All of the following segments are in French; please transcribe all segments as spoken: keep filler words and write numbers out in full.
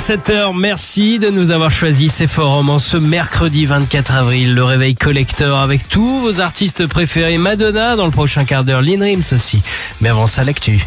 sept heures, merci de nous avoir choisi ces forums en ce mercredi vingt-quatre avril. Le réveil collector avec tous vos artistes préférés. Madonna dans le prochain quart d'heure, Lynn Rims aussi. Mais avant ça, l'actu.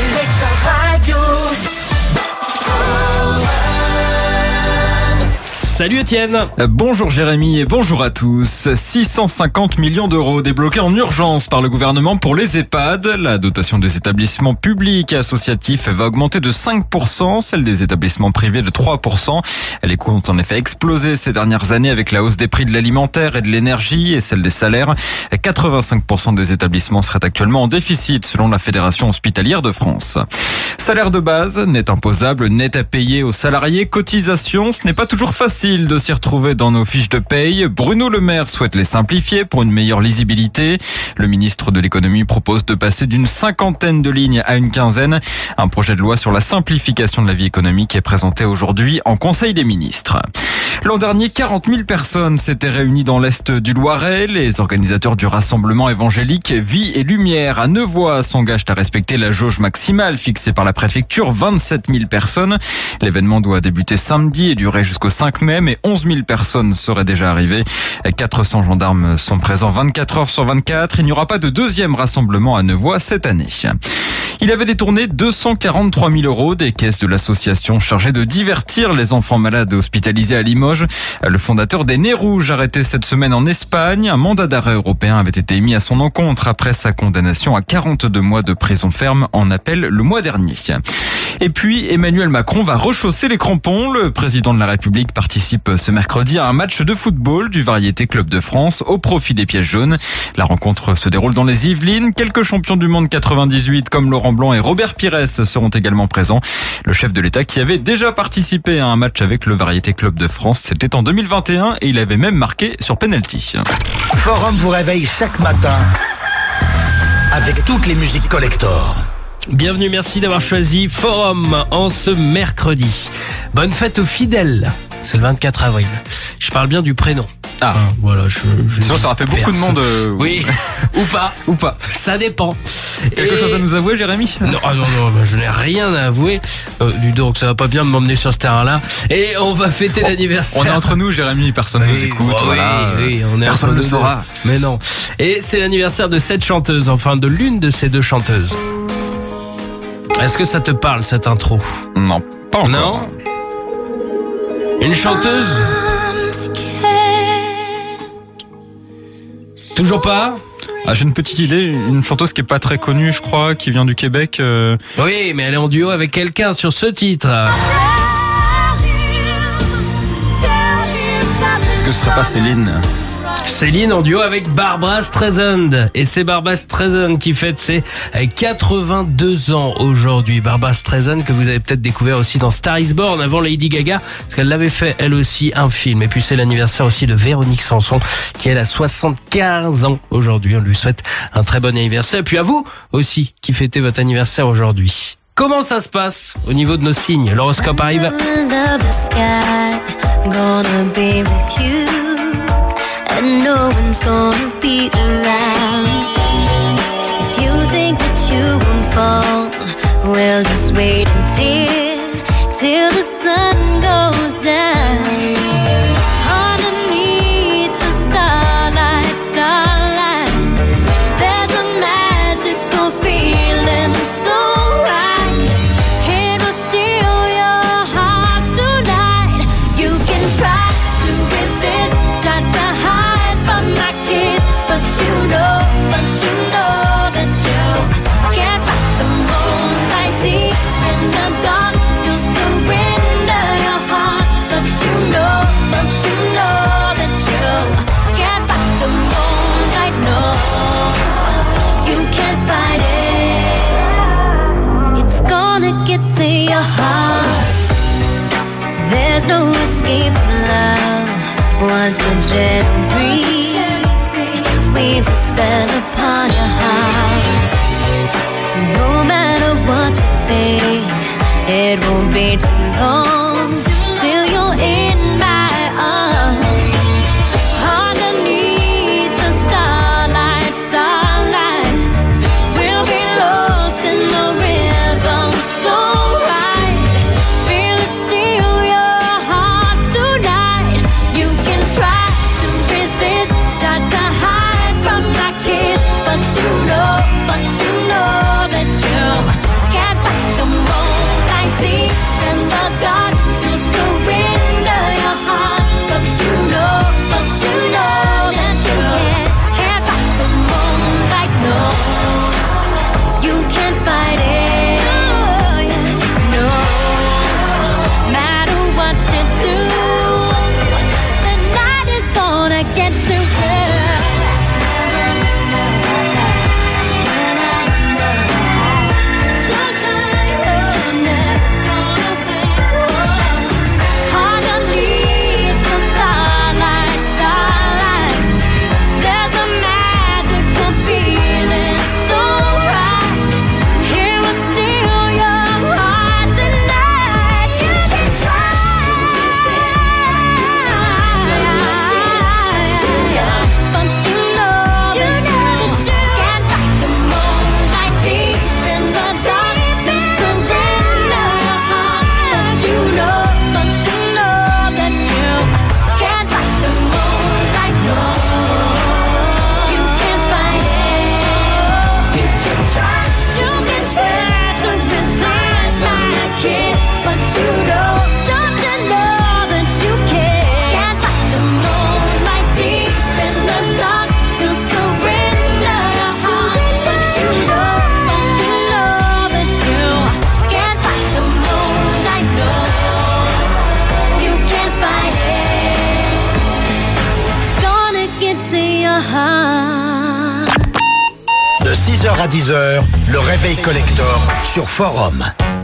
Salut Étienne. Bonjour Jérémy et bonjour à tous. six cent cinquante millions d'euros débloqués en urgence par le gouvernement pour les EHPAD. La dotation des établissements publics et associatifs va augmenter de cinq pour cent, celle des établissements privés de trois pour cent. Les coûts ont en effet explosé ces dernières années avec la hausse des prix de l'alimentaire et de l'énergie et celle des salaires. quatre-vingt-cinq pour cent des établissements seraient actuellement en déficit selon la Fédération hospitalière de France. Salaire de base, net imposable, net à payer aux salariés, cotisation, ce n'est pas toujours facile de s'y retrouver dans nos fiches de paye. Bruno Le Maire souhaite les simplifier pour une meilleure lisibilité. Le ministre de l'économie propose de passer d'une cinquantaine de lignes à une quinzaine. Un projet de loi sur la simplification de la vie économique est présenté aujourd'hui en Conseil des ministres. L'an dernier, quarante mille personnes s'étaient réunies dans l'Est du Loiret. Les organisateurs du rassemblement évangélique Vie et Lumière à Nevoy s'engagent à respecter la jauge maximale fixée par la préfecture, vingt-sept mille personnes. L'événement doit débuter samedi et durer jusqu'au cinq mai, mais onze mille personnes seraient déjà arrivées. quatre cents gendarmes sont présents vingt-quatre heures sur vingt-quatre. Il n'y aura pas de deuxième rassemblement à Nevoy cette année. Il avait détourné deux cent quarante-trois mille euros des caisses de l'association chargée de divertir les enfants malades hospitalisés à Limoges. Le fondateur des Nez Rouges, arrêté cette semaine en Espagne, un mandat d'arrêt européen avait été émis à son encontre après sa condamnation à quarante-deux mois de prison ferme en appel le mois dernier. Et puis, Emmanuel Macron va rechausser les crampons. Le président de la République participe ce mercredi à un match de football du Variété Club de France au profit des pièges jaunes. La rencontre se déroule dans les Yvelines. Quelques champions du monde quatre-vingt-dix-huit comme Laurent Blanc et Robert Pires seront également présents. Le chef de l'État qui avait déjà participé à un match avec le Variété Club de France, c'était en deux mille vingt et un et il avait même marqué sur penalty. Forum vous réveille chaque matin avec toutes les musiques collector. Bienvenue, merci d'avoir choisi Forum en ce mercredi. Bonne fête aux fidèles. C'est le vingt-quatre avril. Je parle bien du prénom. Ah, hein, voilà, je, je sinon ça aura fait beaucoup de monde. Euh... Oui, ou pas. Ou pas. Ça dépend. Quelque Et... chose à nous avouer, Jérémy ? Non, ah non, non, bah, je n'ai rien à avouer. Euh, du donc, ça va pas bien de m'emmener sur ce terrain-là. Et on va fêter oh, On l'anniversaire. est entre nous, Jérémy. Personne ne oui, nous écoute. Oh, voilà. Oui, oui, on est personne ne le saura. Mais non. Et c'est l'anniversaire de cette chanteuse, enfin de l'une de ces deux chanteuses. Est-ce que ça te parle, cette intro ? Non, pas encore. Non ? Une chanteuse ? Toujours pas ? Ah, j'ai une petite idée, une chanteuse qui est pas très connue, je crois, qui vient du Québec. Euh... Oui, mais elle est en duo avec quelqu'un sur ce titre. Est-ce que ce serait pas Céline ? Céline en duo avec Barbra Streisand. Et c'est Barbra Streisand qui fête ses quatre-vingt-deux ans aujourd'hui. Barbra Streisand que vous avez peut-être découvert aussi dans Star is Born avant Lady Gaga, parce qu'elle l'avait fait elle aussi un film. Et puis c'est l'anniversaire aussi de Véronique Sanson qui elle a soixante-quinze ans aujourd'hui. On lui souhaite un très bon anniversaire. Et puis à vous aussi qui fêtez votre anniversaire aujourd'hui. Comment ça se passe au niveau de nos signes ? L'horoscope arrive. And no one's gonna be around. If you think that you won't fall, well, just wait until till the sun goes down. Underneath the starlight, starlight, there's a magical feeling so right. It will steal your heart tonight. You can try to resist, try to hide from my kiss, but you know, but you know that you can't fight the moonlight deep in the dark. You'll surrender your heart, but you know, but you know that you can't fight the moonlight. No, you can't fight it. It's gonna get to your heart. There's no escape from love. Once the gentle breeze weaves a spell upon your heart, no matter what you think, it won't be too long till you're in my arms. Underneath the starlight, starlight, we'll be lost in the rhythm so right. Feel it steal your six heures à dix heures, le réveil collector sur Forum.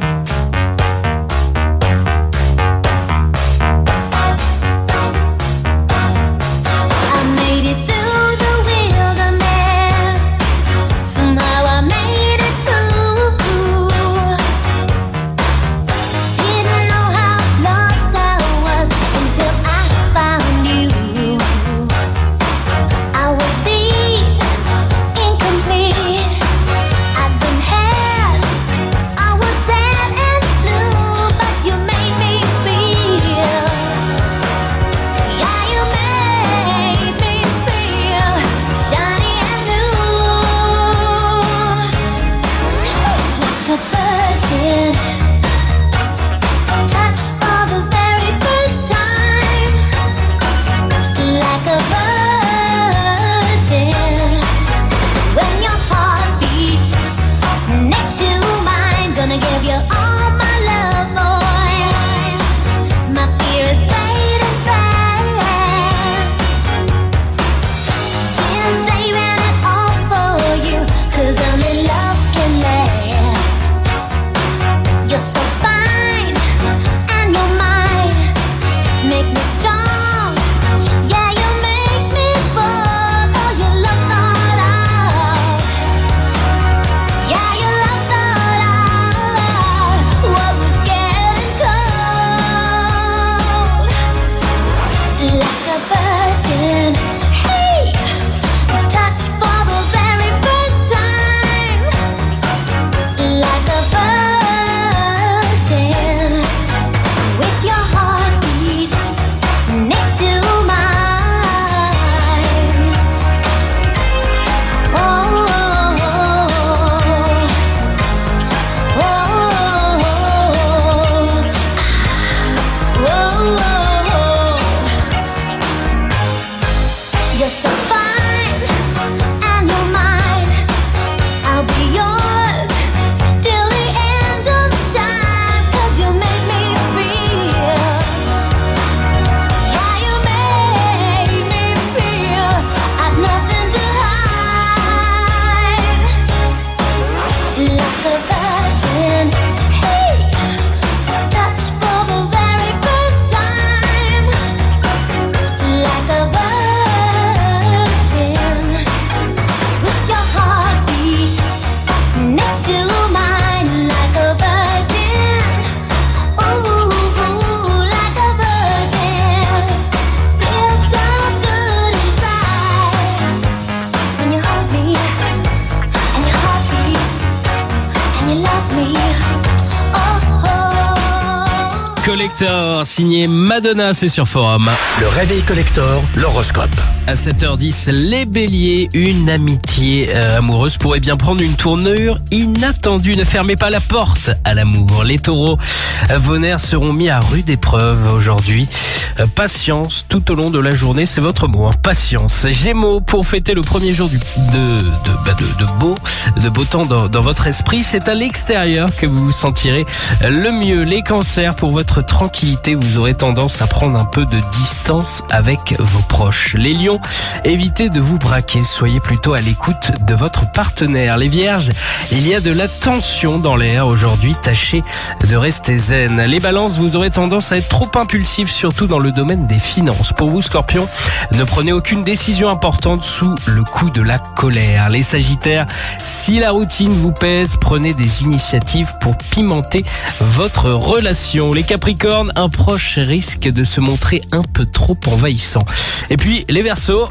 Collector, signé Madonna, c'est sur Forum. Le réveil collector, l'horoscope. À sept heures dix, les béliers, une amitié euh, amoureuse pourrait bien prendre une tournure inattendue. Ne fermez pas la porte à l'amour. Les taureaux, euh, vos nerfs seront mis à rude épreuve aujourd'hui. Euh, patience tout au long de la journée, c'est votre mot. Hein. Patience. Gémeaux, pour fêter le premier jour du, de, de, bah de, de, beau, de beau temps dans, dans votre esprit, c'est à l'extérieur que vous vous sentirez le mieux. Les cancers, pour votre tranquillité, vous aurez tendance à prendre un peu de distance avec vos proches. Les lions, évitez de vous braquer, soyez plutôt à l'écoute de votre partenaire. Les vierges, il y a de la tension dans l'air aujourd'hui, tâchez de rester zen. Les balances, vous aurez tendance à être trop impulsif, surtout dans le domaine des finances. Pour vous, scorpion, ne prenez aucune décision importante sous le coup de la colère. Les sagittaires, si la routine vous pèse, prenez des initiatives pour pimenter votre relation. Les capricornes, un proche risque de se montrer un peu trop envahissant. Et puis les verseaux,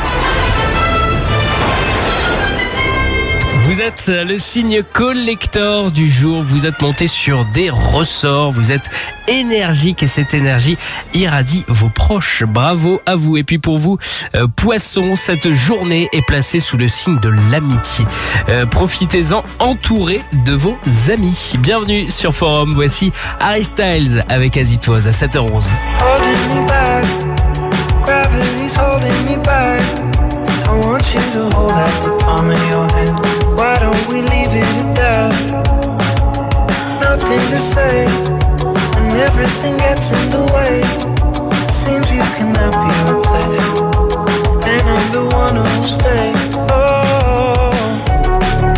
vous êtes le signe collector du jour, vous êtes monté sur des ressorts, vous êtes énergique et cette énergie irradie vos proches. Bravo à vous. Et puis pour vous, euh, poissons, cette journée est placée sous le signe de l'amitié. Euh, profitez-en, entouré de vos amis. Bienvenue sur Forum, voici Harry Styles avec As It Was à sept heures onze. Holding me back, gravity's holding me back. I want you to hold out the palm of your hand. Why don't we leave it at that? Nothing to say, and everything gets in the way. Seems you cannot be replaced, and I'm the one who'll stay. Oh,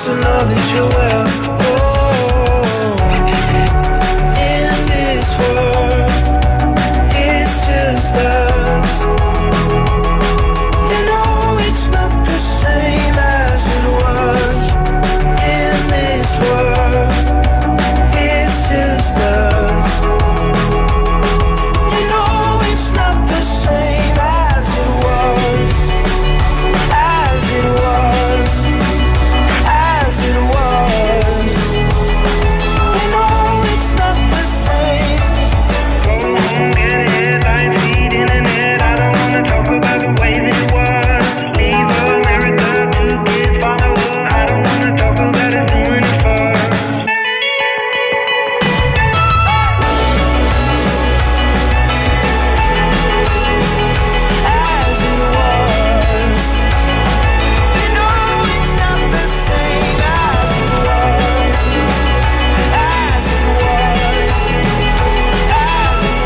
to know that you're well. Oh, in this world, it's just us. You know it's not the same as it was. In this world, it's just us. You know it's not the same as it was. As it was. As it was. You know it's not the same. Get headlines, feed internet. I don't wanna talk about the way that it was. Leave America, two kids follow her. I don't wanna talk about us doing it first. As it was. You know it's not the same as it was. As it was. As it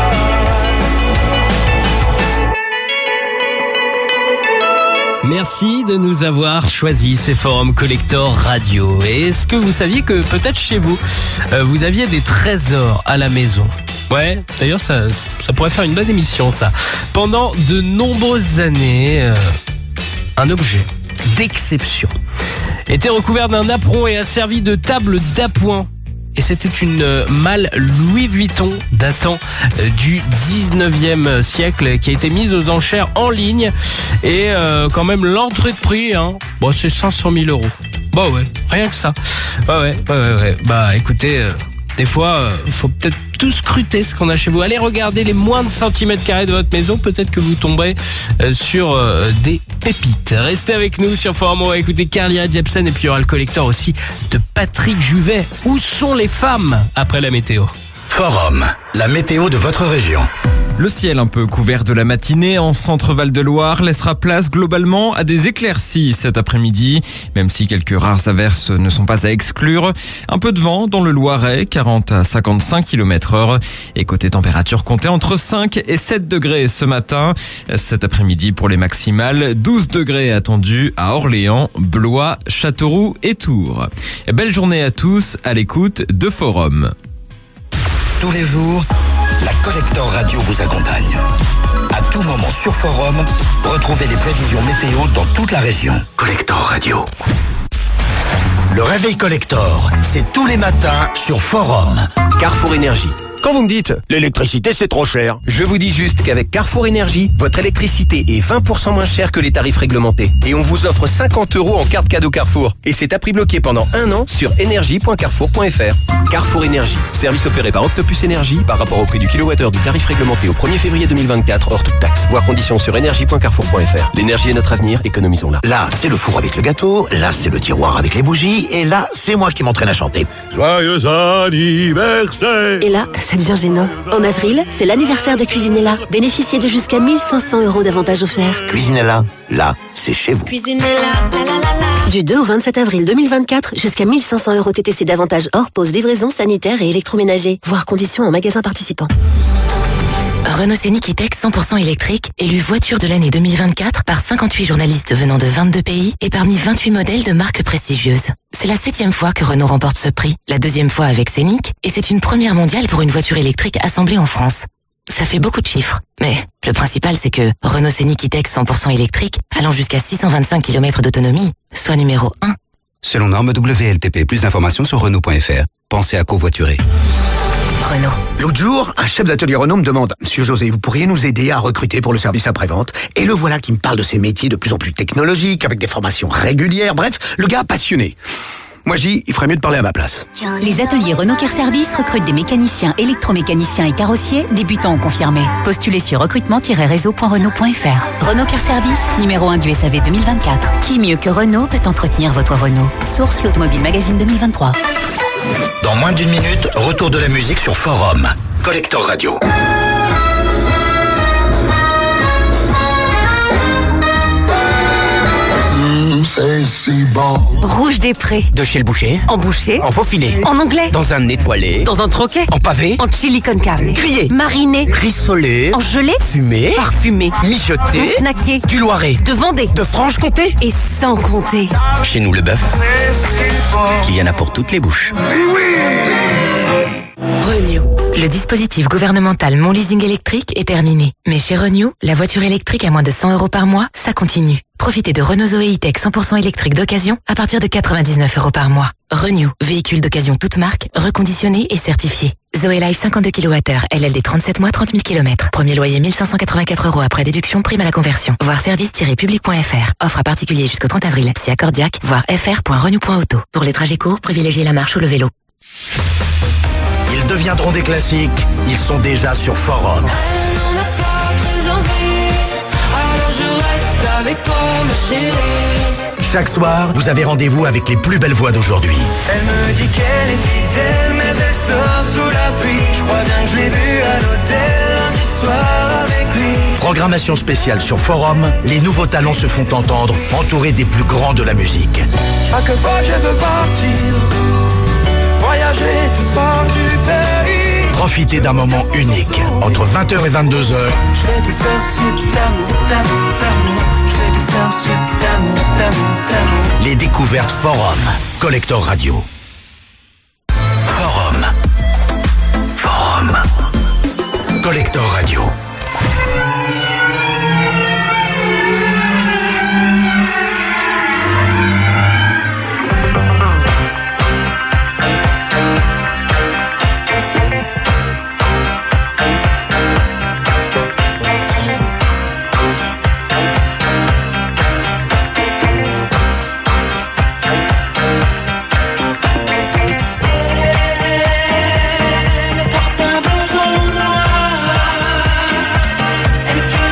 was. Merci de nous avoir choisi ces forums Collector Radio. Et est-ce que vous saviez que peut-être chez vous, euh, vous aviez des trésors à la maison? Ouais, d'ailleurs ça, ça pourrait faire une bonne émission ça. Pendant de nombreuses années, euh, un objet d'exception était recouvert d'un apron et a servi de table d'appoint. Et c'était une euh, malle Louis Vuitton datant euh, du dix-neuvième siècle qui a été mise aux enchères en ligne. Et euh, quand même l'entrée de prix, hein, bon, c'est cinq cent mille euros. Bah ouais, rien que ça. Ouais, ouais, ouais, ouais. ouais. Bah écoutez, euh, des fois, il euh, faut peut-être tout scruter ce qu'on a chez vous. Allez regarder les moins de centimètres carrés de votre maison. Peut-être que vous tomberez euh, sur euh, des pépites. Restez avec nous sur Forum. On va écouter Carly Rae Jepsen et puis il y aura le collector aussi de Patrick Juvet. Où sont les femmes après la météo? Forum, la météo de votre région. Le ciel un peu couvert de la matinée en centre Val-de-Loire laissera place globalement à des éclaircies cet après-midi, même si quelques rares averses ne sont pas à exclure. Un peu de vent dans le Loiret, quarante à cinquante-cinq kilomètres heure. Et côté température, comptez entre cinq et sept degrés ce matin. Cet après-midi pour les maximales, douze degrés attendus à Orléans, Blois, Châteauroux et Tours. Belle journée à tous à l'écoute de Forum. Tous les jours, la Collector Radio vous accompagne. À tout moment sur Forum, retrouvez les prévisions météo dans toute la région. Collector Radio. Le réveil Collector, c'est tous les matins sur Forum. Carrefour Énergie. Quand vous me dites « l'électricité c'est trop cher », je vous dis juste qu'avec Carrefour Énergie, votre électricité est vingt pour cent moins chère que les tarifs réglementés. Et on vous offre cinquante euros en carte cadeau Carrefour. Et c'est à prix bloqué pendant un an sur énergie point carrefour point f r. Carrefour Énergie, service opéré par Octopus Énergie par rapport au prix du kilowattheure du tarif réglementé au premier février deux mille vingt-quatre, hors toute taxe. Voir conditions sur énergie point carrefour point f r. L'énergie est notre avenir, économisons-la. Là, c'est le four avec le gâteau, là, c'est le tiroir avec les bougies, et là, c'est moi qui m'entraîne à chanter. Joyeux anniversaire! Et là, ça devient gênant. En avril, c'est l'anniversaire de Cuisinella. Bénéficiez de jusqu'à mille cinq cents euros d'avantages offerts. Cuisinella, là, c'est chez vous. Cuisinella, la la la la. Du deux au vingt-sept avril deux mille vingt-quatre, jusqu'à mille cinq cents euros T T C d'avantages hors pause, livraison, sanitaire et électroménager. Voir conditions en magasin participant. Renault Scénic E-Tech cent pour cent électrique, élu voiture de l'année deux mille vingt-quatre par cinquante-huit journalistes venant de vingt-deux pays et parmi vingt-huit modèles de marques prestigieuses. C'est la septième fois que Renault remporte ce prix, la deuxième fois avec Scénic, et c'est une première mondiale pour une voiture électrique assemblée en France. Ça fait beaucoup de chiffres, mais le principal c'est que Renault Scénic E-Tech cent pour cent électrique, allant jusqu'à six cent vingt-cinq kilomètres d'autonomie, soit numéro un. Selon norme W L T P, plus d'informations sur Renault point f r. Pensez à covoiturer. Renault. L'autre jour, un chef d'atelier Renault me demande « Monsieur José, vous pourriez nous aider à recruter pour le service après-vente ?» Et le voilà qui me parle de ces métiers de plus en plus technologiques, avec des formations régulières, bref, le gars passionné. Moi, je dis, il ferait mieux de parler à ma place. Les ateliers Renault Care Service recrutent des mécaniciens, électromécaniciens et carrossiers, débutants ou confirmés. Postulez sur recrutement tiret réseau point renault point f r. Renault Care Service, numéro un du S A V deux mille vingt-quatre. Qui mieux que Renault peut entretenir votre Renault? Source l'Automobile Magazine deux mille vingt-trois. Dans moins d'une minute, retour de la musique sur Forum. Collector Radio. c'est si bon. Rouge des Prés. De chez le boucher. En boucher. En faufilé. En anglais. Dans un étoilé. Dans un troquet. En pavé. En chili con carne. Grillé. Mariné. Rissolé. En gelée. Fumé. Parfumé. Mijoté. En snacké. Du Loiret. De Vendée. De Franche-Comté. Et sans compter. Chez nous, le bœuf, il y en a pour toutes les bouches. Renew. Le dispositif gouvernemental Mon Leasing électrique est terminé. Mais chez Renew, la voiture électrique à moins de cent euros par mois, ça continue. Profitez de Renault Zoé E-Tech cent pour cent électrique d'occasion à partir de quatre-vingt-dix-neuf euros par mois. Renew, véhicule d'occasion toute marque, reconditionné et certifié. Zoé Live cinquante-deux kilowattheures, L L D trente-sept mois, trente mille kilomètres. Premier loyer mille cinq cent quatre-vingt-quatre euros après déduction, prime à la conversion. Voir service tiret public point f r. Offre à particulier jusqu'au trente avril. Si accordiaque, voir f r point renew point auto. Pour les trajets courts, privilégiez la marche ou le vélo. Ils deviendront des classiques, ils sont déjà sur Forum. On n'a pas très envie, alors je reste avec toi, ma chérie. Chaque soir, vous avez rendez-vous avec les plus belles voix d'aujourd'hui. Elle me dit qu'elle est fidèle, mais elle sort sous la pluie. Je crois bien que je l'ai vue à l'hôtel lundi soir avec lui. Programmation spéciale sur Forum, les nouveaux talents se font entendre, entourés des plus grands de la musique. Chaque fois que je veux partir, voyager hors du pays. Profitez d'un moment unique, entre vingt heures et vingt-deux heures. Je fais des heures sup d'amour, d'amour, d'amour. Je fais des heures sup d'amour, d'amour, d'amour. Les découvertes Forum, Collector Radio. Forum. Forum. Collector Radio. Elle porte un blouson noir. Elle fait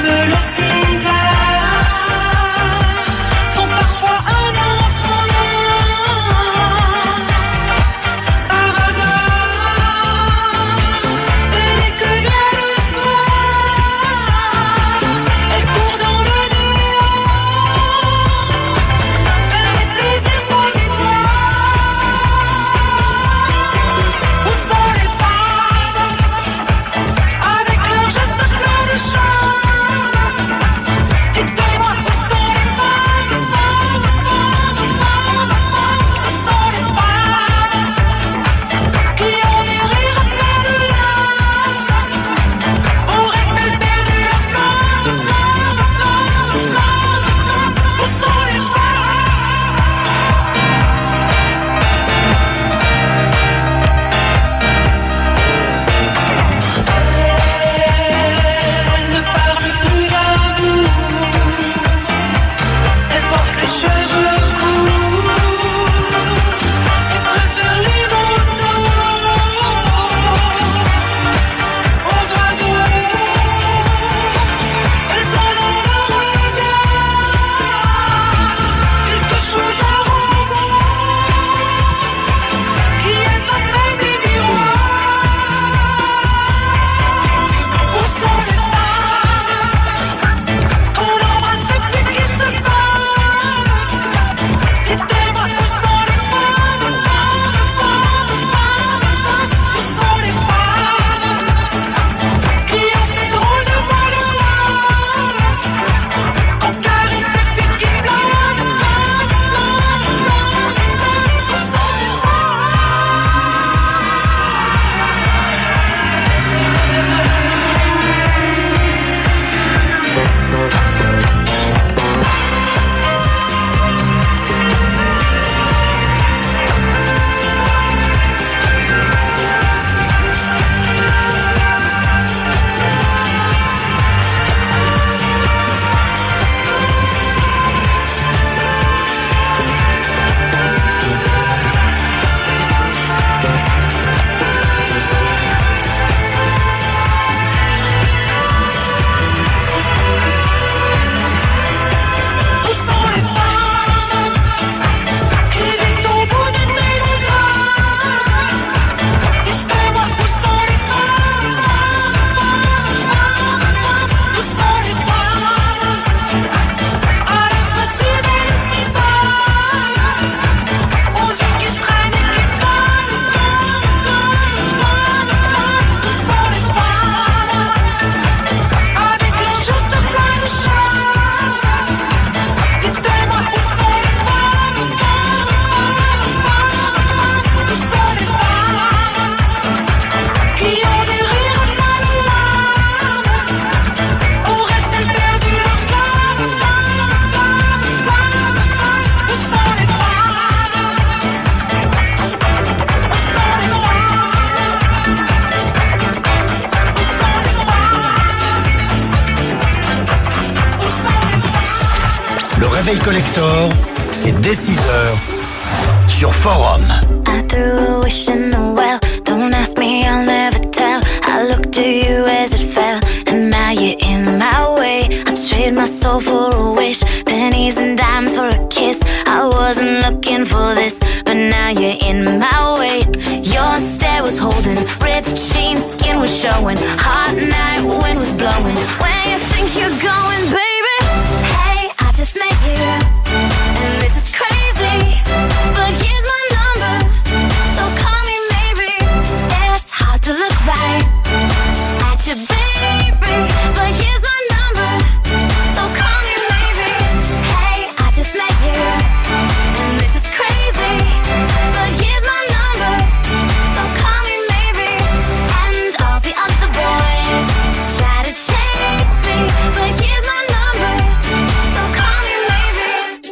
réveil collector, c'est dès six heures sur Forum. I threw a wish in the well. Don't ask me, I'll never tell. I looked at you as it fell, and now you're in my way. I trade my soul for a wish, pennies and dimes for a kiss. I wasn't looking for this, but now you're in my way. Your stare was holding, ripped jeans, skin was showing. Hot night, wind was blowing. Where you think you're going, baby? Hey, I just met you, and this is crazy. But here's my number, so call me maybe. It's hard to look right at you, baby. But here's my number, so call me maybe. Hey, I just met you, and this is crazy. But here's my number, so call me maybe. And all the other boys try to chase me, but here's my number, so call me maybe.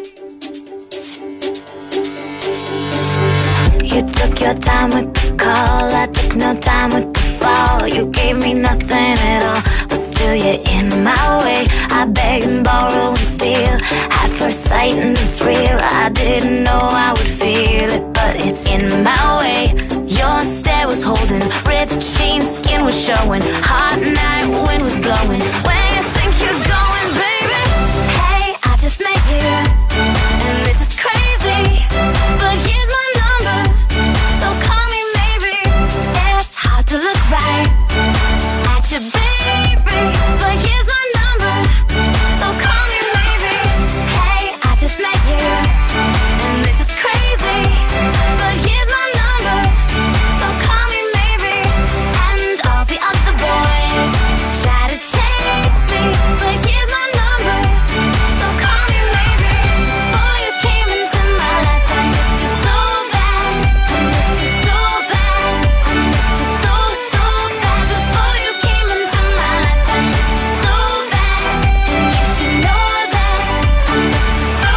You took your time with the call, I took no time with the fall. You gave me nothing at all, but still you're in my way. I beg and borrow and steal, at first sight and it's real. I didn't know I would feel it, but it's in my way. Your stare was holding, ripped jeans, skin was showing. Hot night, wind was blowing. Where you think you're going, baby? Hey, I just met you, and this is crazy. But here's my number, so call me maybe. It's hard to look right at you, baby. But here's my number, so call me maybe. Hey, I just met you, and this is crazy. But here's my number, so call me maybe. And all the other boys try to chase me, but here's my number, so call me maybe. Before you came into my life, I missed you so bad. I missed you so bad. I missed you so, so bad. Before you came into my life, I missed you so bad. And you should know that I missed you so,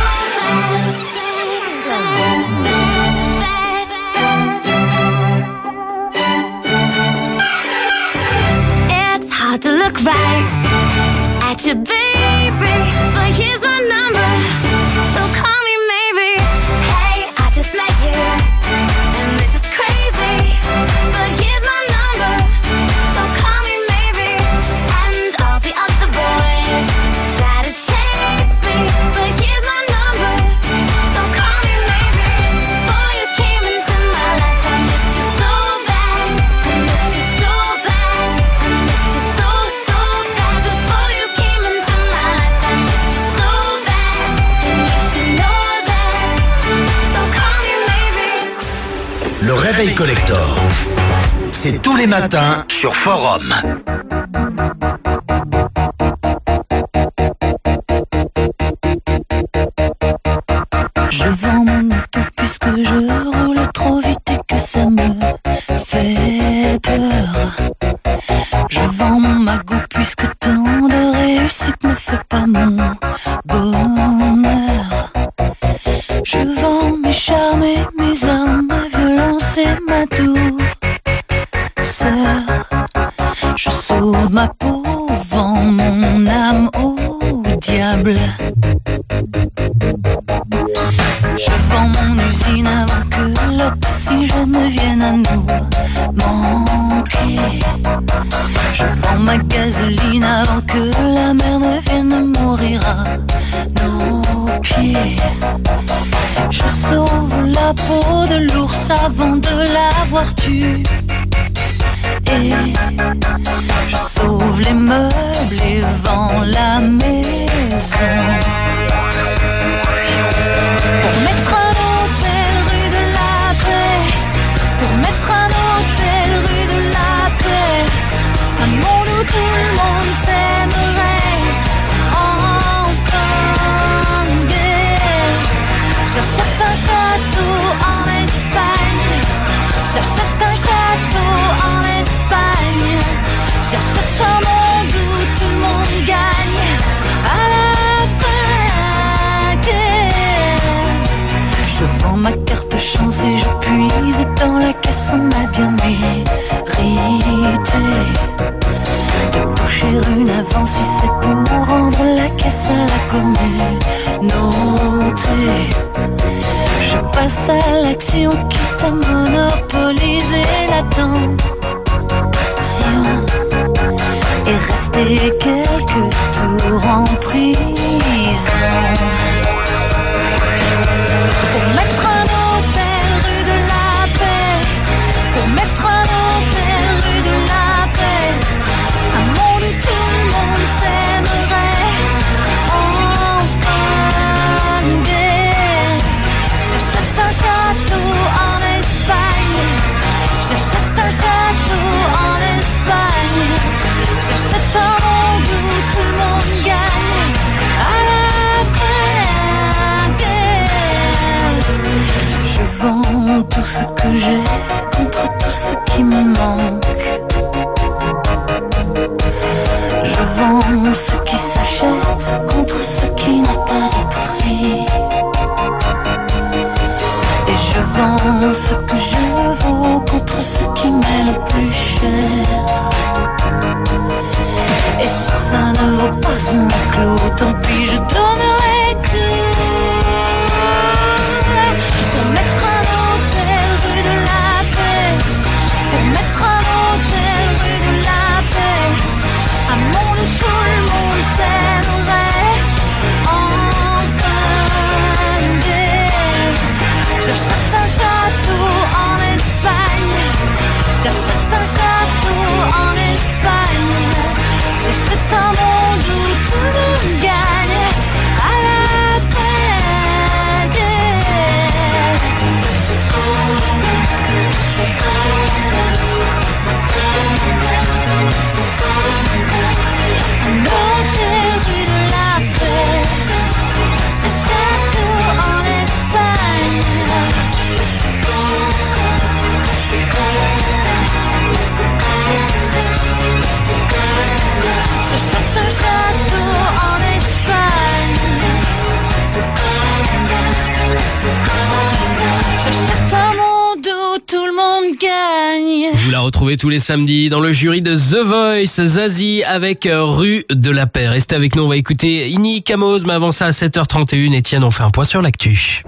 so bad. It's hard to look right at you, baby. But here's my number, so call me maybe. Hey, I just met you, and this is crazy. But here's my number, so call me maybe. And all the other boys try to chase me, but here's my number, so call me maybe. Before you came into my life, I missed you so bad. I missed you so bad. I missed you so, so bad. Before you came into my life, I missed you so bad. And you should know that, so call me maybe. Le réveil collector, c'est tous les matins sur Forum. Je vends mon auto puisque je roule trop vite et que ça me fait peur. Je vends mon magot puisque tant de réussite ne fait pas mon bonheur. Je vends mes charmes et mes armes, ma violence et ma douceur. Je sauve ma peau, vends mon âme au diable. Je vends mon usine avant que l'oxygène ne vienne à nous manquer. Je vends ma gasoline avant que la mer ne vienne mourir à nos pieds. Je sauve la peau de l'ours avant de l'avoir tué. Et je sauve les meubles et vends la maison. Pour mettre un hôtel rue de la Paix, pour mettre un hôtel rue de la Paix, un monde où tout le monde s'aimerait, enfin guerre. J'achète un château en Espagne, j'achète un château en Espagne, j'achète un monde où tout le monde gagne à la fin guerre. Je vends ma carte chance et je puise dans la caisse, on a bien mérité de toucher une avance si c'est pour rendre la caisse à la commune. noter. Je passe à l'action quitte à monopoliser l'attention et rester quelques tours en prison. Pour mettre un hôtel rue de la Paix, pour mettre un hôtel rue de la Paix, un monde où tout le monde s'aimerait en fin de guerre. J'achète un château en Espagne, j'achète un château en Espagne, j'achète un monde où tout le monde gagne à la fin de guerre. Je vends tout ce que j'ai contre tout ce qui me manque. Je vends ce qui s'achète contre ce qui n'a pas de prix. Et je vends ce que je vaux contre ce qui m'est le plus cher. Et si ça ne vaut pas un clou, tant pis, je donnerai tout. Pour mettre un hôtel rue de la Paix, pour mettre un hôtel rue de la Paix, un monde où tout le monde s'aimerait en fin de guerre. J'achète un château en Espagne, j'achète un château en Espagne, j'achète un monde où tout le monde gagne à la fin de guerre. Un hôtel rue de la Paix, un château en Espagne. J'achète un château en Espagne, j'achète un monde où tout le monde gagne. Vous la retrouvez tous les samedis dans le jury de The Voice, Zazie avec euh, Rue de la Paix. Restez avec nous, on va écouter Inni Kamoz, mais avant ça à sept heures trente et une, Etienne, on fait un point sur l'actu.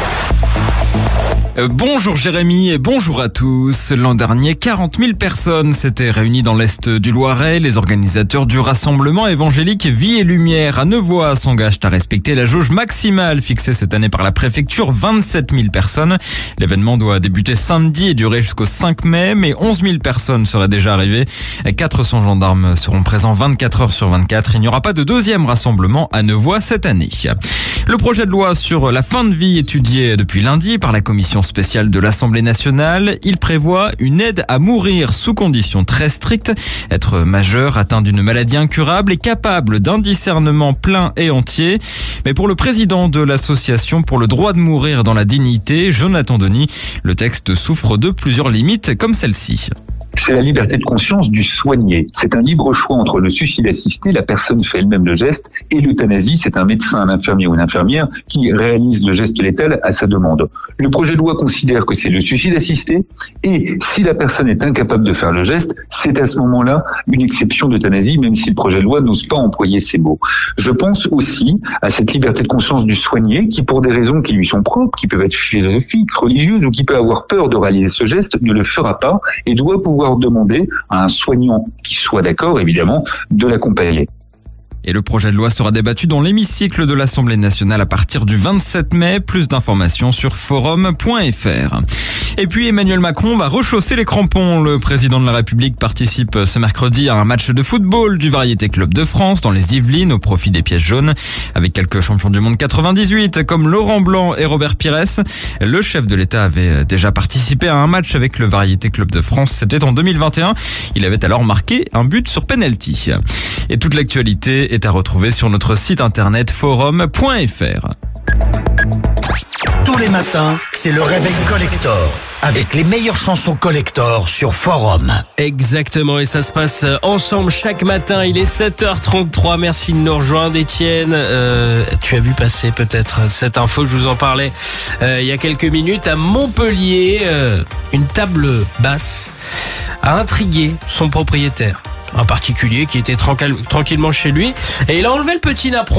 Euh, bonjour Jérémy et bonjour à tous. L'an dernier, quarante mille personnes s'étaient réunies dans l'Est du Loiret. Les organisateurs du rassemblement évangélique Vie et Lumière à Nevoy s'engagent à respecter la jauge maximale fixée cette année par la préfecture, vingt-sept mille personnes. L'événement doit débuter samedi et durer jusqu'au cinq mai, mais onze mille personnes seraient déjà arrivées. quatre cents gendarmes seront présents vingt-quatre heures sur vingt-quatre. Il n'y aura pas de deuxième rassemblement à Nevoy cette année. Le projet de loi sur la fin de vie étudié depuis lundi par la commission spéciale de l'Assemblée nationale, il prévoit une aide à mourir sous conditions très strictes. Être majeur, atteint d'une maladie incurable et capable d'un discernement plein et entier. Mais pour le président de l'association pour le droit de mourir dans la dignité, Jonathan Denis, le texte souffre de plusieurs limites comme celle-ci. C'est la liberté de conscience du soigné. C'est un libre choix entre le suicide assisté, la personne fait elle-même le geste, et l'euthanasie, c'est un médecin, un infirmier ou une infirmière qui réalise le geste létal à sa demande. Le projet de loi considère que c'est le suicide assisté, et si la personne est incapable de faire le geste, c'est à ce moment-là une exception d'euthanasie, même si le projet de loi n'ose pas employer ces mots. Je pense aussi à cette liberté de conscience du soigné, qui pour des raisons qui lui sont propres, qui peuvent être philosophiques, religieuses, ou qui peut avoir peur de réaliser ce geste, ne le fera pas, et doit pouvoir demander à un soignant qui soit d'accord, évidemment, de l'accompagner. Et le projet de loi sera débattu dans l'hémicycle de l'Assemblée nationale à partir du vingt-sept mai. Plus d'informations sur forum point f r. Et puis Emmanuel Macron va rechausser les crampons. Le président de la République participe ce mercredi à un match de football du Variété Club de France dans les Yvelines au profit des pièces jaunes. Avec quelques champions du monde quatre-vingt-dix-huit comme Laurent Blanc et Robert Pires. Le chef de l'État avait déjà participé à un match avec le Variété Club de France. C'était en deux mille vingt et un. Il avait alors marqué un but sur penalty. Et toute l'actualité est à retrouver sur notre site internet forum point f r. Tous les matins, c'est le réveil collector avec les meilleures chansons collector sur Forum. Exactement, et ça se passe ensemble chaque matin. Il est sept heures trente-trois. Merci de nous rejoindre, Etienne. Euh, tu as vu passer peut-être cette info, je vous en parlais euh, il y a quelques minutes. À Montpellier, euh, une table basse a intrigué son propriétaire. Un particulier qui était tranquille, tranquillement chez lui. Et il a enlevé le petit napperon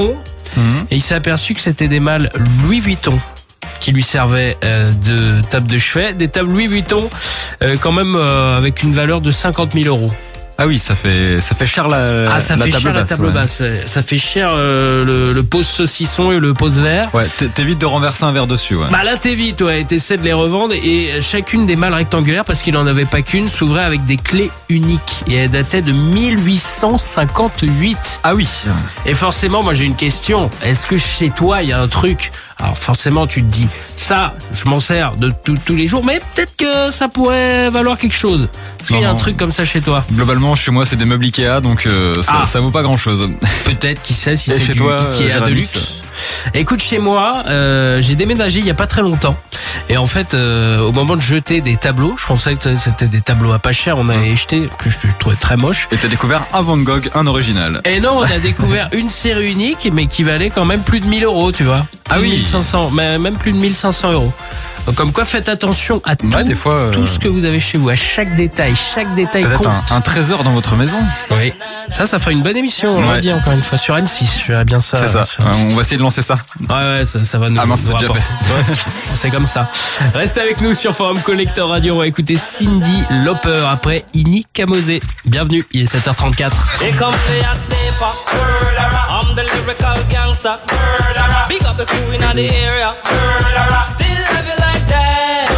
Mhm. et il s'est aperçu que c'était des malles Louis Vuitton qui lui servaient euh, de table de chevet, des tables Louis Vuitton euh, quand même euh, avec une valeur de cinquante mille euros. Ah oui, ça fait, ça fait cher la, Ah, ça la fait table cher la basse. table ouais. basse. Ça fait cher euh, le, le pose saucisson et le pose verre. Ouais, t- t'évites de renverser un verre dessus. Ouais. Bah là t'évites, ouais, t'essaies de les revendre et chacune des malles rectangulaires, parce qu'il en avait pas qu'une, s'ouvrait avec des clés uniques et elle datait de mille huit cent cinquante-huit. Ah oui. Et forcément, moi j'ai une question. Est-ce que chez toi il y a un truc? Alors forcément tu te dis, ça, je m'en sers de tout- tous les jours, mais peut-être que ça pourrait valoir quelque chose. Est-ce qu'il y a Non, un non. truc comme ça chez toi? Globalement, chez moi, c'est des meubles Ikea, donc euh, ça, Ah. ça vaut pas grand chose. Peut-être, qui sait, si Et c'est chez du toi, Ikea de Jérémy, luxe. Écoute, chez moi, euh, j'ai déménagé il y a pas très longtemps. Et en fait, euh, au moment de jeter des tableaux, je pensais que c'était des tableaux à pas cher, on avait jeté, que je trouvais très moche. Et t'as découvert un Van Gogh, un original. Et non, on a découvert une série unique, mais qui valait quand même plus de mille euros, tu vois. Ah Plus de oui. mille cinq cents, mais même plus de mille cinq cents euros. Donc, comme quoi, faites attention à tout, Ouais, des fois, euh, tout ce que vous avez chez vous, à chaque détail, chaque détail Peut-être compte. un, un trésor dans votre maison. Oui, ça, ça ferait une bonne émission, on l'a Ouais. dit encore une fois, sur M six, je verrais bien ça. C'est ça. sur M six. On va essayer de lancer ça. Ouais, ouais, ça, ça va nous, Ah mince, nous c'est déjà rapporter. Ouais, c'est comme ça. Restez avec nous sur Forum Collector Radio. On va écouter Cyndi Lauper après Ini Kamose. Bienvenue, il est sept heures trente-quatre. Here comes the hot stepper. I'm the lyrical gangster. Big up the crew in the area. Still love you like that.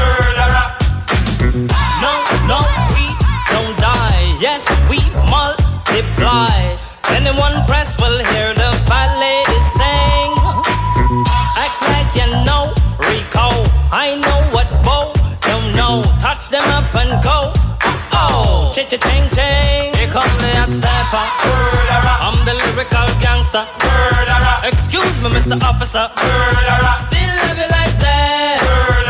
No, no, we don't die. Yes, we multiply. Anyone press will hear the fat lady sing. Act like you know Rico. I know what Bo don't know. Touch them up and go. Oh, cha cha ching ching. Here come the hot stepper. I'm the lyrical gangster. Excuse me, Mister Officer. Still love you like that.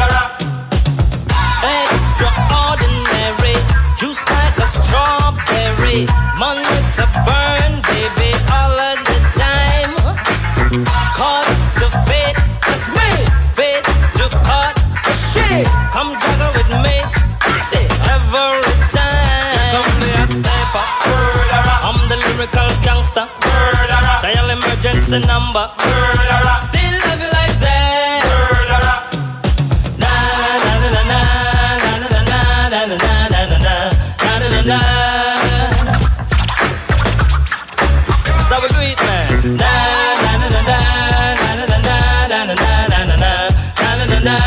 Extraordinary, juice like a strawberry. Money to burn, baby, all of the time. Caught the fit, that's me. Fit to cut the shit. Come juggle with me. Say every time. Come the hot stepper. I'm the lyrical gangster. Dial emergency number. Still love you like that. Na na na na na na na na na na na na na na na. So we do it, man. Na na na na na na na na na na na na na na na.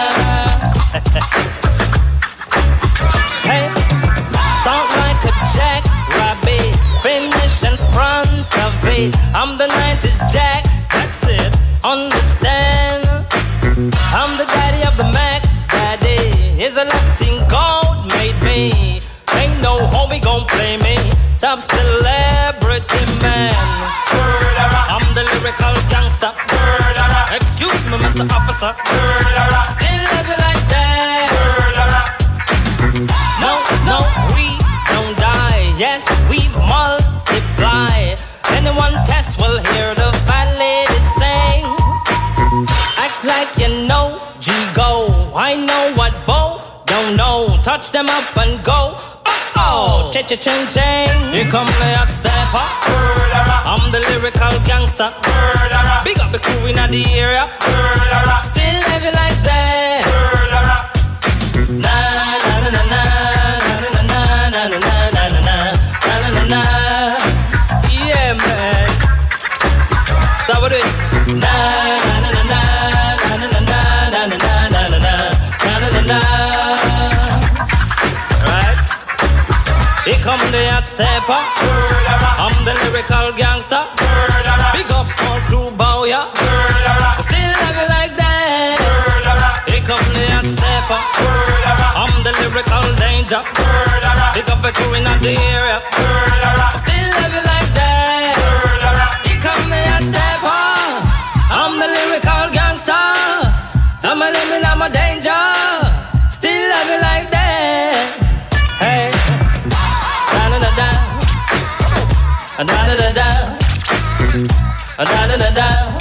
Hey, start like a jackrabbit, finish in front of it. I'm the nineties Jack, that's it. Understand? I'm the daddy of the Mac. Daddy is a Latin gold made me. Ain't no homie gon' play me. Top celebrity man. I'm the lyrical gangster. Excuse me, Mister Officer. Still love you like that. No, no, we don't die. Yes, we multiply. Anyone test will hear the fat lady sing. Act like you know G-Go. I know what Bo don't know. Touch them up and go. Oh, cha cha ching ching. Here come the hot stepper. I'm the lyrical gangster. Big up the crew in the area. Still love you like that. Na na na na na na na na na na na na na na na. Yeah, man. So we do it. Na na na na na na na na na na na na na na na. Right. Here come the hot stepper. I'm the lyrical gangster. Big up all crew bow ya. Still love you like that. Here come the hot stepper. I'm the lyrical danger. Big up the crew in the area. Still love you like that. Here come the hot stepper. I'm the lyrical gangster. I'm a living, I'm a danger. Still love you like that. Hey. Da da da da. Da da da da. Da da da da.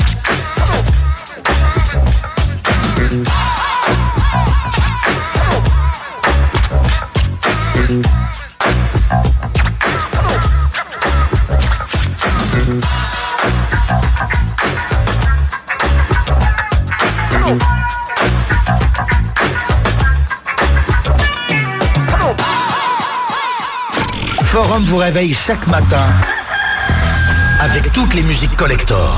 Forum vous réveille chaque matin avec toutes les musiques collector.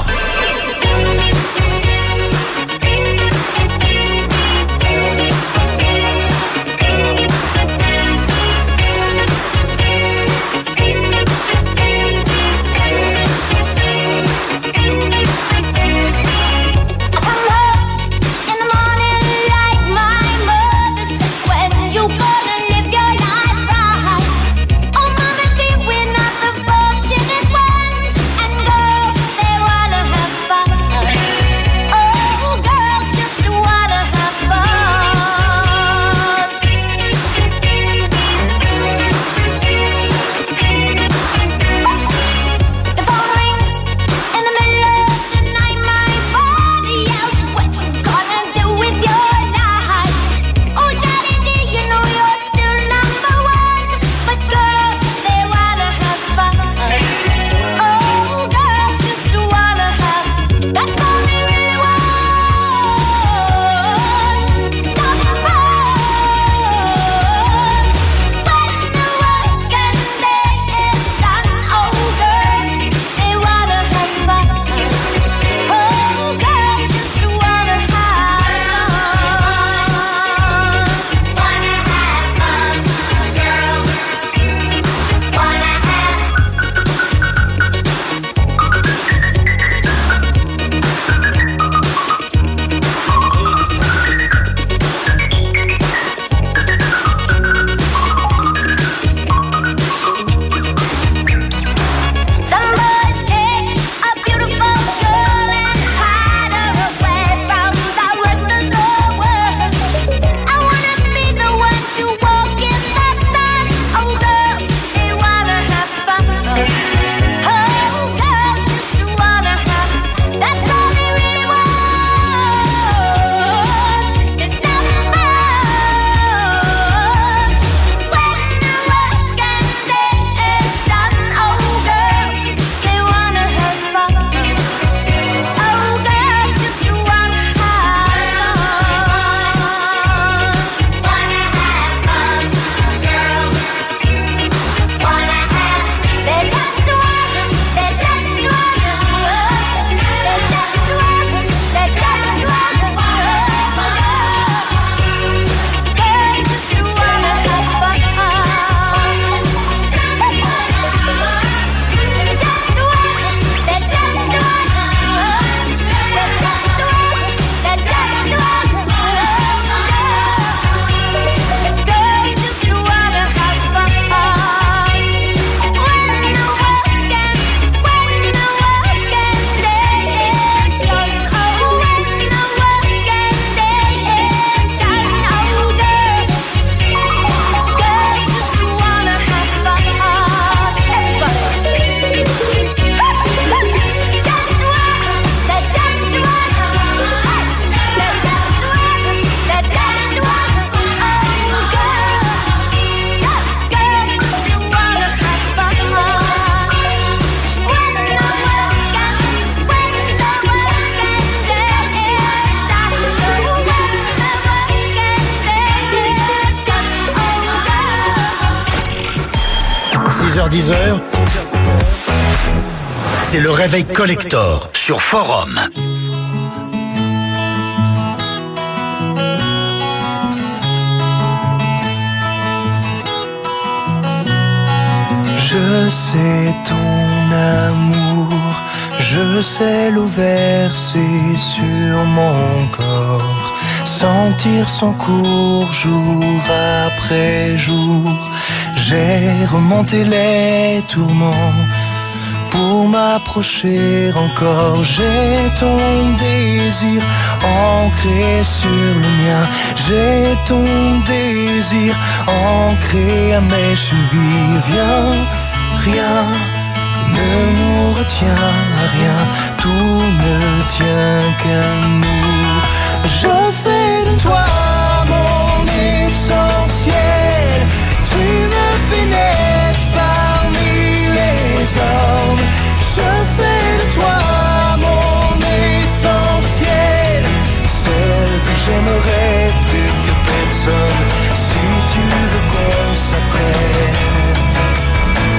six heures dix, c'est le réveil collector sur Forum. Je sais ton amour, je sais l'eau versée sur mon corps, sentir son cours jour après jour. J'ai remonté les tourments pour m'approcher encore. J'ai ton désir ancré sur le mien. J'ai ton désir ancré à mes chevilles. Viens, rien ne nous retient à rien. Tout ne tient qu'à nous. Je fais de toi mon essentiel. Tu me fais naître parmi les hommes. Je fais de toi mon essentiel. Celle que j'aimerais plus que personne. Si tu veux qu'on s'appelle.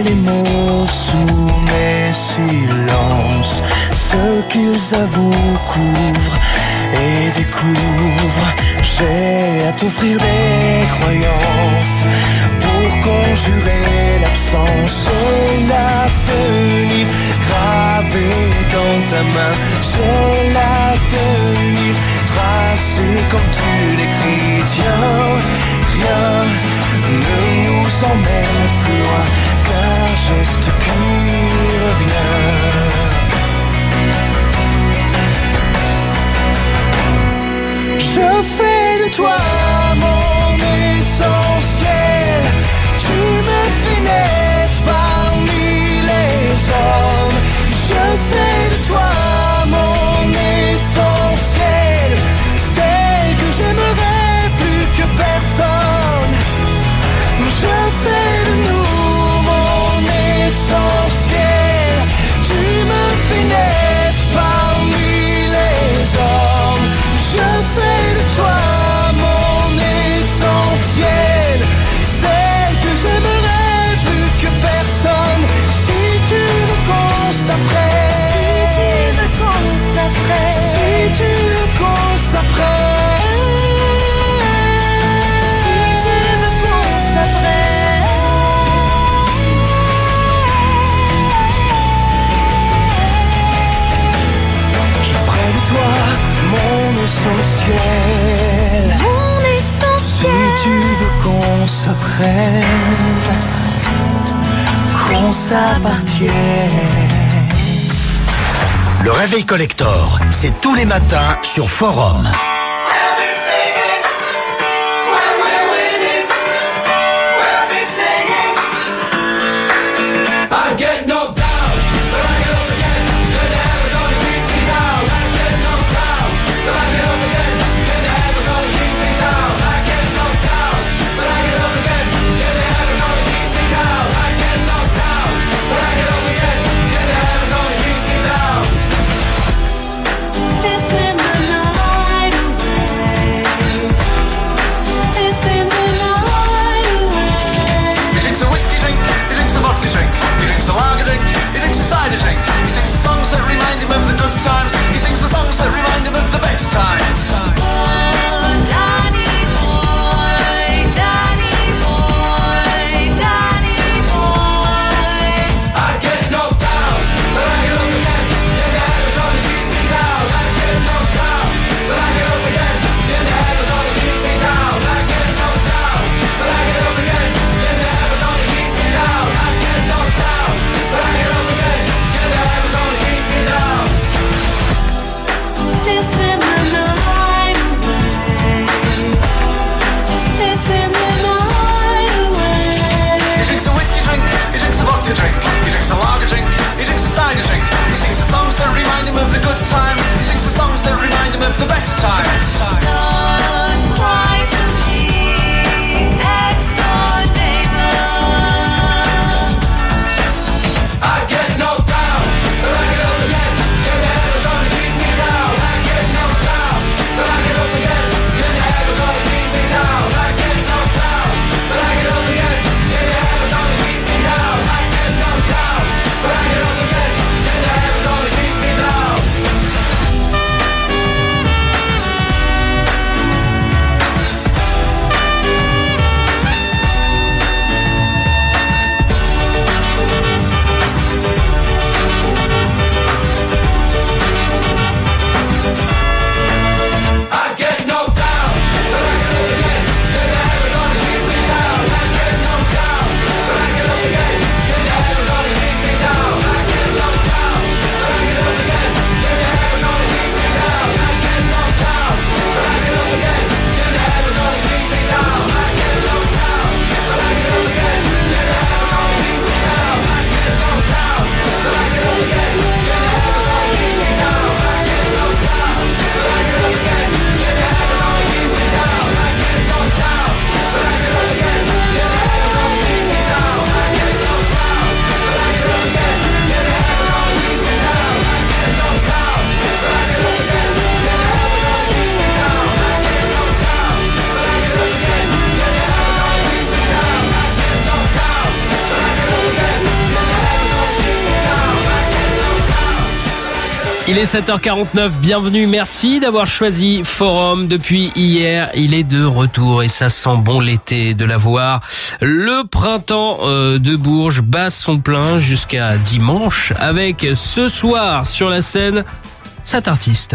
les mots sous mes silences. Ce qu'ils avouent couvre et découvre. J'ai à t'offrir des croyances pour conjurer l'absence. J'ai l'avenir gravé dans ta main. J'ai l'avenir tracé comme tu l'écris. Tiens, rien ne nous emmène plus loin qu'un geste qui revient. Je fais de toi mon essentiel. Tu me fais naître parmi les hommes. Je fais de toi mon essentiel. C'est que j'aimerais plus que personne. Je fais de nous mon essentiel. Tu me fais naître parmi les hommes. Je fais de toi mon essentiel. C'est que j'aimerais plus que personne. Si tu veux qu'on s'apprête, si tu veux qu'on s'apprête, si tu veux qu'on s'apprête, si tu veux qu'on s'apprête. Je ferai de toi mon essentiel. Mon essentiel. Si tu veux qu'on s'apprenne, qu'on s'appartienne. Le réveil collector, c'est tous les matins sur Forum. Il est sept heures quarante-neuf, bienvenue, merci d'avoir choisi Forum depuis hier. Il est de retour et ça sent bon l'été de l'avoir. Le printemps euh, de Bourges bat son plein jusqu'à dimanche avec ce soir sur la scène cet artiste.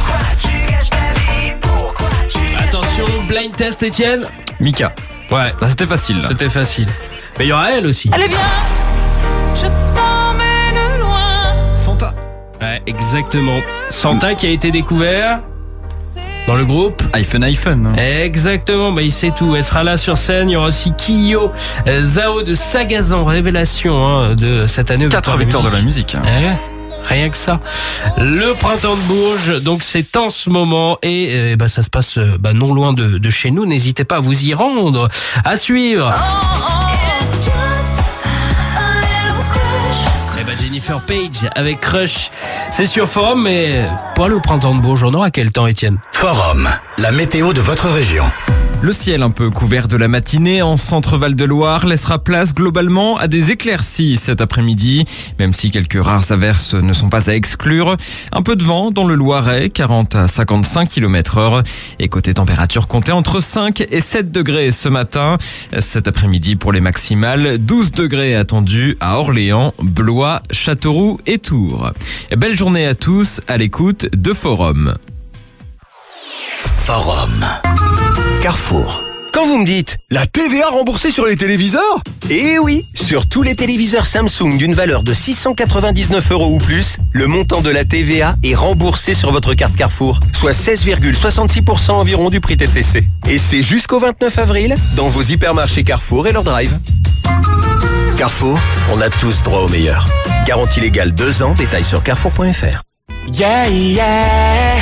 Attention, blind test Étienne. Mika. Ouais, bah, c'était facile. Là. C'était facile. Mais il y aura elle aussi. Allez viens, je t'emmène loin. Santa. Ouais, exactement. Santa qui a été découvert dans le groupe iPhone iPhone. Exactement, bah il sait tout. Elle sera là sur scène. Il y aura aussi Kiyo, euh, Zao de Sagazan, révélation hein, de cette année. Quatre victoires de la musique. Ouais, rien que ça. Le printemps de Bourges, donc c'est en ce moment et euh, bah, ça se passe euh, bah, non loin de, de chez nous. N'hésitez pas à vous y rendre. À suivre. Et bah Jennifer Page avec Crush. C'est sur Forum, mais pour aller au printemps de Bourges, on aura quel temps, Étienne? Forum, la météo de votre région. Le ciel un peu couvert de la matinée en centre-Val de Loire laissera place globalement à des éclaircies cet après-midi, même si quelques rares averses ne sont pas à exclure. Un peu de vent dans le Loiret, quarante à cinquante-cinq kilomètres heure. Et côté température, comptez entre cinq et sept degrés ce matin. Cet après-midi pour les maximales, douze degrés attendus à Orléans, Blois, Châteauroux et Tours. Belle journée à tous à l'écoute de Forum. Forum. Carrefour. Quand vous me dites la T V A remboursée sur les téléviseurs? Eh oui, sur tous les téléviseurs Samsung d'une valeur de six cent quatre-vingt-dix-neuf euros ou plus, le montant de la T V A est remboursé sur votre carte Carrefour, soit seize virgule soixante-six pour cent environ du prix T T C. Et c'est jusqu'au vingt-neuf avril dans vos hypermarchés Carrefour et leur drive. Carrefour, on a tous droit au meilleur. Garantie légale deux ans, détails sur carrefour point f r. Yeah, yeah.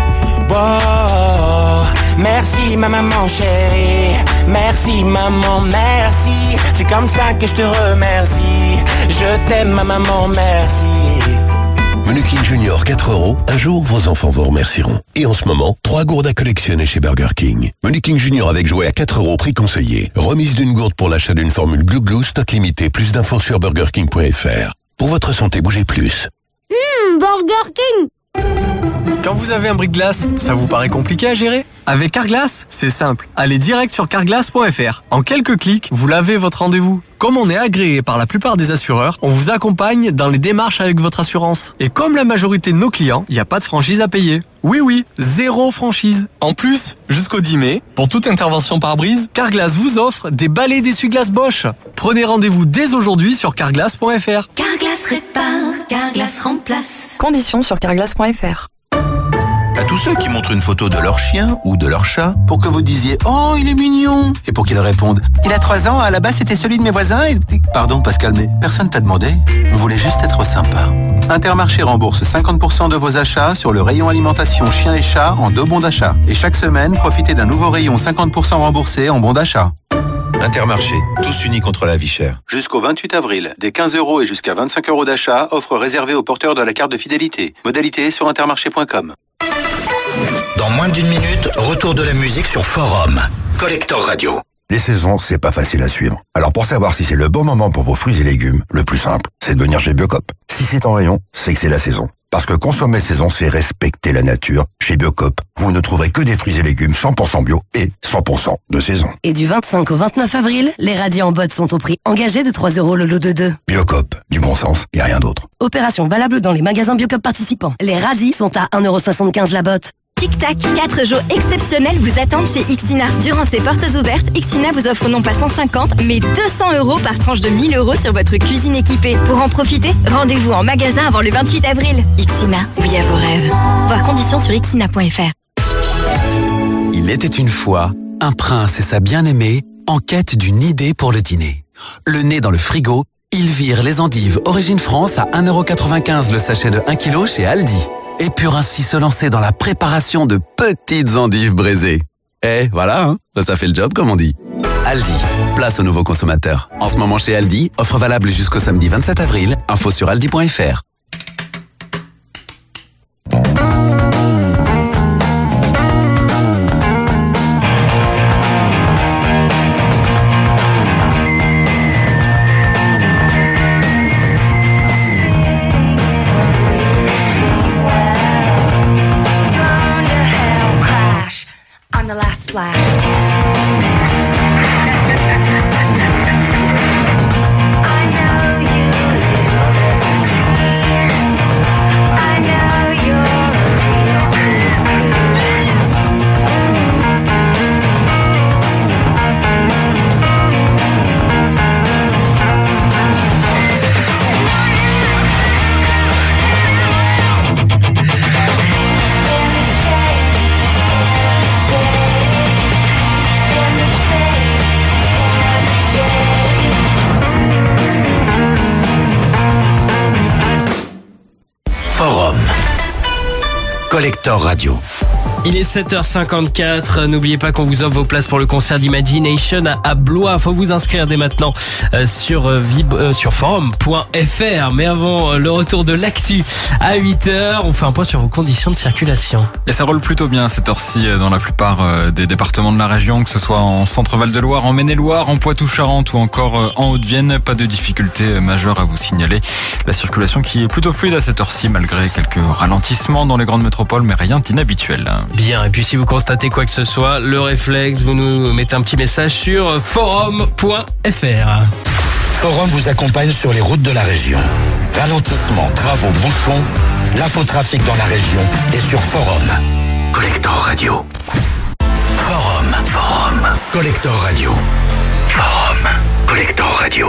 Wow. Merci ma maman chérie, merci maman, merci. C'est comme ça que je te remercie. Je t'aime ma maman, merci. Menu King Junior quatre euros, un jour vos enfants vous remercieront. Et en ce moment, trois gourdes à collectionner chez Burger King. Menu King Junior avec jouet à quatre euros, prix conseillé. Remise d'une gourde pour l'achat d'une formule Glou Glou, stock limité. Plus d'infos sur burger king point f r. Pour votre santé, bougez plus. Mmh, Burger King. Quand vous avez un bris-de-glace, ça vous paraît compliqué à gérer? Avec Carglass, c'est simple. Allez direct sur carglass point f r. En quelques clics, vous lavez votre rendez-vous. Comme on est agréé par la plupart des assureurs, on vous accompagne dans les démarches avec votre assurance. Et comme la majorité de nos clients, il n'y a pas de franchise à payer. Oui, oui, zéro franchise. En plus, jusqu'au dix mai, pour toute intervention par brise, Carglass vous offre des balais d'essuie-glace Bosch. Prenez rendez-vous dès aujourd'hui sur carglass point f r. Carglass répare, Carglass remplace. Conditions sur carglass point f r. À tous ceux qui montrent une photo de leur chien ou de leur chat pour que vous disiez « Oh, il est mignon !» et pour qu'ils répondent « Il a trois ans, à la base c'était celui de mes voisins et... » Pardon Pascal, mais personne t'a demandé. On voulait juste être sympa. Intermarché rembourse cinquante pour cent de vos achats sur le rayon alimentation chien et chat en deux bons d'achat. Et chaque semaine, profitez d'un nouveau rayon cinquante pour cent remboursé en bons d'achat. Intermarché, tous unis contre la vie chère. Jusqu'au vingt-huit avril, des quinze euros et jusqu'à vingt-cinq euros d'achat, offre réservée aux porteurs de la carte de fidélité. Modalité sur intermarché point com. Dans moins d'une minute, retour de la musique sur Forum. Collector Radio. Les saisons, c'est pas facile à suivre. Alors pour savoir si c'est le bon moment pour vos fruits et légumes, le plus simple, c'est de venir chez Biocop. Si c'est en rayon, c'est que c'est la saison. Parce que consommer saison, c'est respecter la nature. Chez Biocop, vous ne trouverez que des fruits et légumes cent pour cent bio et cent pour cent de saison. Et du vingt-cinq au vingt-neuf avril, les radis en botte sont au prix engagé de trois euros le lot de deux. Biocop, du bon sens et rien d'autre. Opération valable dans les magasins Biocop participants. Les radis sont à un euro soixante-quinze la botte. Tic-tac, quatre jours exceptionnels vous attendent chez Ixina. Durant ces portes ouvertes, Ixina vous offre non pas cent cinquante, mais deux cents euros par tranche de mille euros sur votre cuisine équipée. Pour en profiter, rendez-vous en magasin avant le vingt-huit avril. Ixina, oui à vos rêves. Voir conditions sur ixina point f r. Il était une fois un prince et sa bien-aimée en quête d'une idée pour le dîner. Le nez dans le frigo, ils virent les endives Origine France à un euro quatre-vingt-quinze le sachet de un kilo chez Aldi. Et purent ainsi se lancer dans la préparation de petites endives braisées. Eh, voilà, hein, ça, ça fait le job, comme on dit. Aldi, place aux nouveaux consommateurs. En ce moment chez Aldi, offre valable jusqu'au samedi vingt-sept avril. Info sur aldi point f r. Collector Radio. Il est sept heures cinquante-quatre. N'oubliez pas qu'on vous offre vos places pour le concert d'Imagination à, à Blois. Faut vous inscrire dès maintenant euh, sur, euh, vib, euh, sur forum point f r. Mais avant euh, le retour de l'actu à huit heures, on fait un point sur vos conditions de circulation. Et ça roule plutôt bien à cette heure-ci dans la plupart euh, des départements de la région, que ce soit en Centre-Val de Loire, en Maine-et-Loire, en Poitou-Charentes ou encore euh, en Haute-Vienne. Pas de difficultés majeures à vous signaler. La circulation qui est plutôt fluide à cette heure-ci, malgré quelques ralentissements dans les grandes métropoles, mais rien d'inhabituel. Bien, et puis si vous constatez quoi que ce soit, le réflexe, vous nous mettez un petit message sur forum point f r. Forum vous accompagne sur les routes de la région. Ralentissement, travaux, bouchons, l'infotrafic dans la région est sur Forum. Collector Radio. Forum, Forum, Collector Radio. Forum, Collector Radio.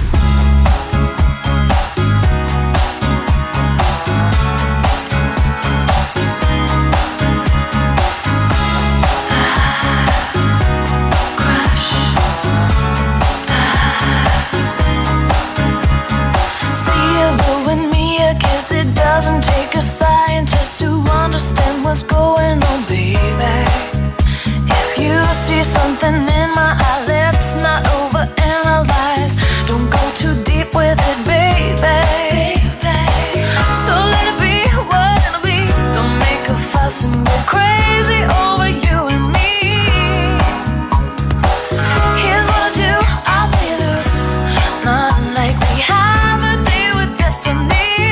It doesn't take a scientist to understand what's going on, baby. If you see something in my eye, let's not overanalyze. Don't go too deep with it, baby. So let it be what it'll be. Don't make a fuss and go crazy over you and me. Here's what I do, I'll play loose. Not like we have a deal with destiny.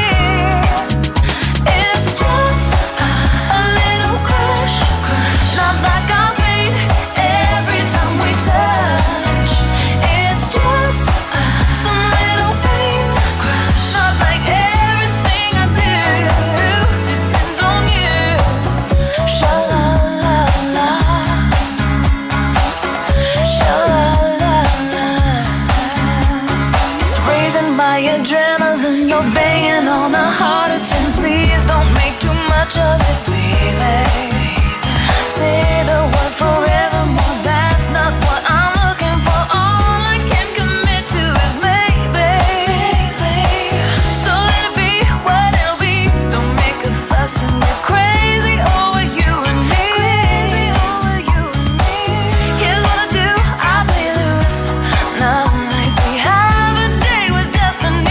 Adrenaline, you're banging on a heart of ten. Please don't make too much of it, baby. Say the word forevermore. That's not what I'm looking for. All I can commit to is maybe. So let it be what it'll be. Don't make a fuss and get crazy over you and me. Here's what I do, I play loose. Now like we have a date with destiny.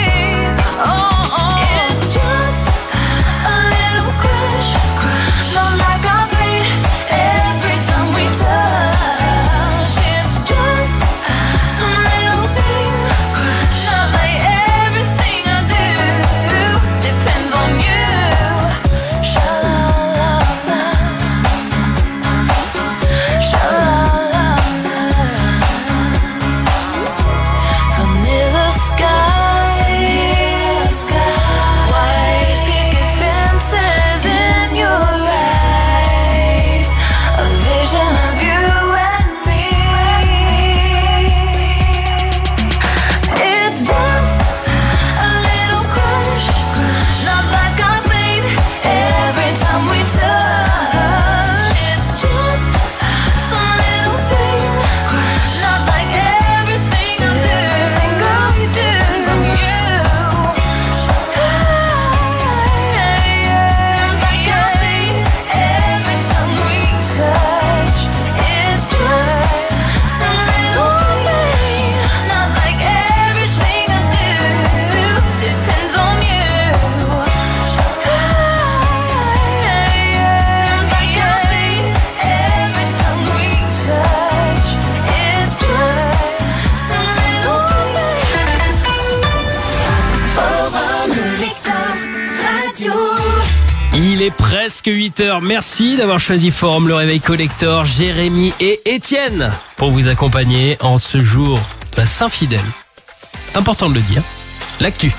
Il est presque huit heures. Merci d'avoir choisi Forum, le réveil collector, Jérémy et Étienne pour vous accompagner en ce jour de la Saint-Fidèle. C'est important de le dire. L'actu.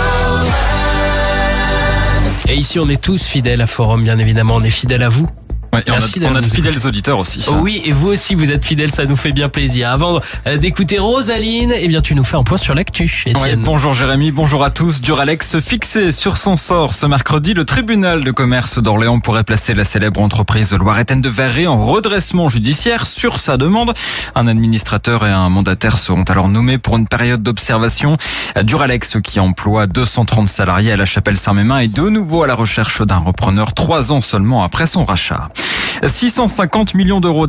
Et ici, on est tous fidèles à Forum, bien évidemment. On est fidèles à vous. Ouais, et Merci on a, on a de nous fidèles écouter. auditeurs aussi. Oh oui, et vous aussi, vous êtes fidèles, ça nous fait bien plaisir. Avant euh, d'écouter Rosaline, eh bien, tu nous fais un point sur l'actu, Étienne. Ouais, bonjour Jérémy, bonjour à tous. Duralex fixé sur son sort ce mercredi. Le tribunal de commerce d'Orléans pourrait placer la célèbre entreprise loiretaine de verrerie en redressement judiciaire sur sa demande. Un administrateur et un mandataire seront alors nommés pour une période d'observation. Duralex, qui emploie deux cent trente salariés à la Chapelle-Saint-Mémin, est de nouveau à la recherche d'un repreneur trois ans seulement après son rachat. six cent cinquante millions d'euros